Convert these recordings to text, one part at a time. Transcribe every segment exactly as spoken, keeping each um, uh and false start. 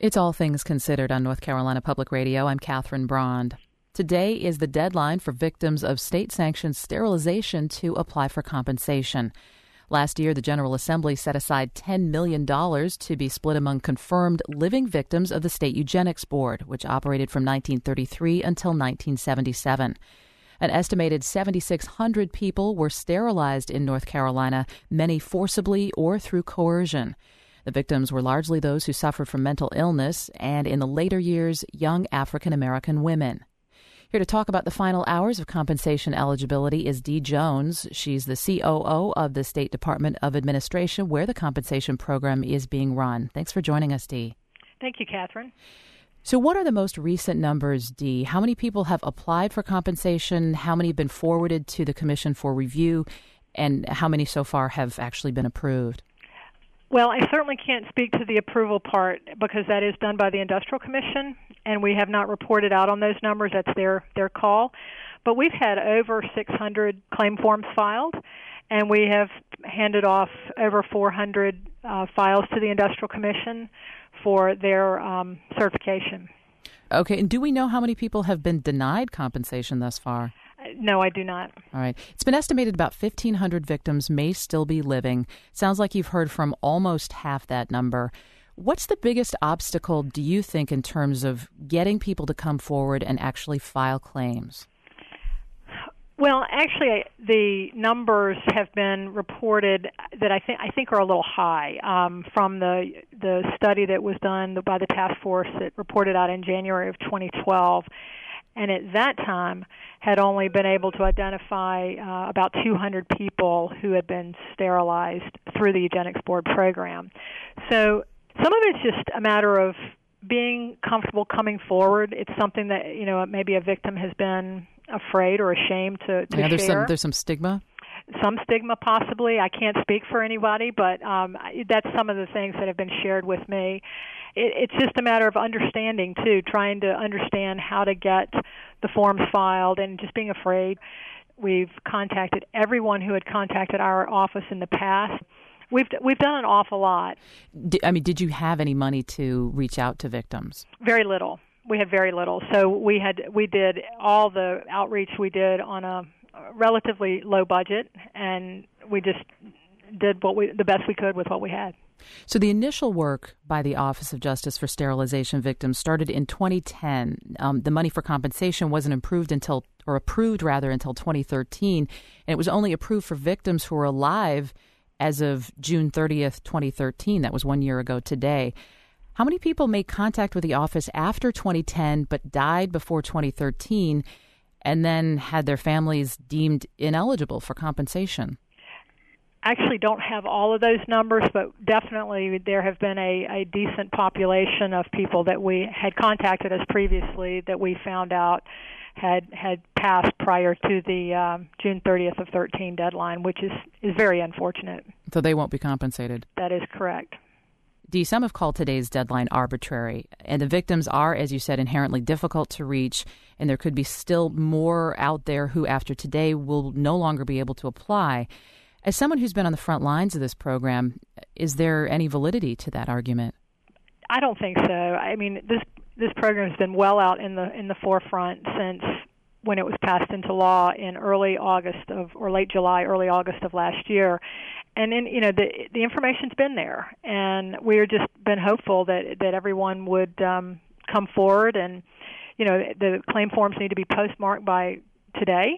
It's All Things Considered on North Carolina Public Radio. I'm Catherine Brond. Today is the deadline for victims of state-sanctioned sterilization to apply for compensation. Last year, the General Assembly set aside ten million dollars to be split among confirmed living victims of the State Eugenics Board, which operated from nineteen thirty-three until nineteen seventy-seven. An estimated seven thousand six hundred people were sterilized in North Carolina, many forcibly or through coercion. The victims were largely those who suffered from mental illness and, in the later years, young African-American women. Here to talk about the final hours of compensation eligibility is Dee Jones. She's the C O O of the State Department of Administration, where the compensation program is being run. Thanks for joining us, Dee. Thank you, Catherine. So what are the most recent numbers, Dee? How many people have applied for compensation? How many have been forwarded to the Commission for review? And how many so far have actually been approved? Well, I certainly can't speak to the approval part because that is done by the Industrial Commission, and we have not reported out on those numbers. That's their, their call. But we've had over six hundred claim forms filed, and we have handed off over four hundred uh, files to the Industrial Commission for their um, certification. Okay, and do we know how many people have been denied compensation thus far? No, I do not. All right. It's been estimated about fifteen hundred victims may still be living. Sounds like you've heard from almost half that number. What's the biggest obstacle, do you think, in terms of getting people to come forward and actually file claims? Well, actually, the numbers have been reported that I think I think are a little high um, from the the study that was done by the task force that reported out in January of twenty twelve. And at that time had only been able to identify uh, about two hundred people who had been sterilized through the Eugenics Board program. So some of it's just a matter of being comfortable coming forward. It's something that, you know, maybe a victim has been afraid or ashamed to, to yeah, there's share. Some, there's some stigma? Some stigma possibly. I can't speak for anybody, but um, that's some of the things that have been shared with me. It, it's just a matter of understanding, too, trying to understand how to get the forms filed and just being afraid. We've contacted everyone who had contacted our office in the past. We've we've done an awful lot. I mean, did you have any money to reach out to victims? Very little. We had very little. So we had we did all the outreach we did on a relatively low budget, and we just did what we the best we could with what we had. So the initial work by the Office of Justice for Sterilization Victims started in twenty ten. Um, the money for compensation wasn't approved until, or approved rather, until twenty thirteen, and it was only approved for victims who were alive as of June thirtieth, twenty thirteen. That was one year ago today. How many people made contact with the office after twenty ten but died before twenty thirteen and then had their families deemed ineligible for compensation? Actually don't have all of those numbers, but definitely there have been a, a decent population of people that we had contacted us previously that we found out had had passed prior to the um, June thirtieth of thirteen deadline, which is, is very unfortunate. So they won't be compensated? That is correct. Dee, some have called today's deadline arbitrary, and the victims are, as you said, inherently difficult to reach, and there could be still more out there who, after today, will no longer be able to apply. As someone who's been on the front lines of this program, is there any validity to that argument? I don't think so. I mean, this this program has been well out in the in the forefront since when it was passed into law in early August of or late July, early August of last year. And then, you know, the the information's been there, and we're just been hopeful that that everyone would um, come forward. And you know, the claim forms need to be postmarked by today.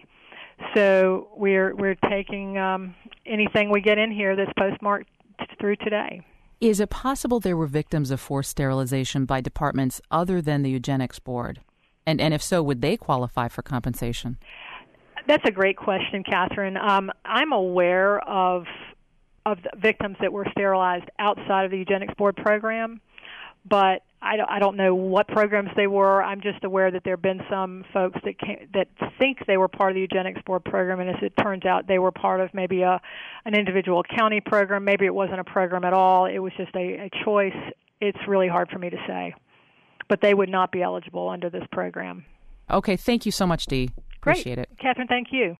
So we're we're taking um, anything we get in here that's postmarked t- through today. Is it possible there were victims of forced sterilization by departments other than the Eugenics Board? And and if so, would they qualify for compensation? That's a great question, Catherine. Um, I'm aware of of the victims that were sterilized outside of the Eugenics Board program, but I don't, I don't know what programs they were. I'm just aware that there have been some folks that came, that think they were part of the Eugenics Board program, and as it turns out, they were part of maybe a an individual county program. Maybe it wasn't a program at all. It was just a, a choice. It's really hard for me to say. But they would not be eligible under this program. Okay, thank you so much, Dee. Appreciate Great. it. Catherine, thank you.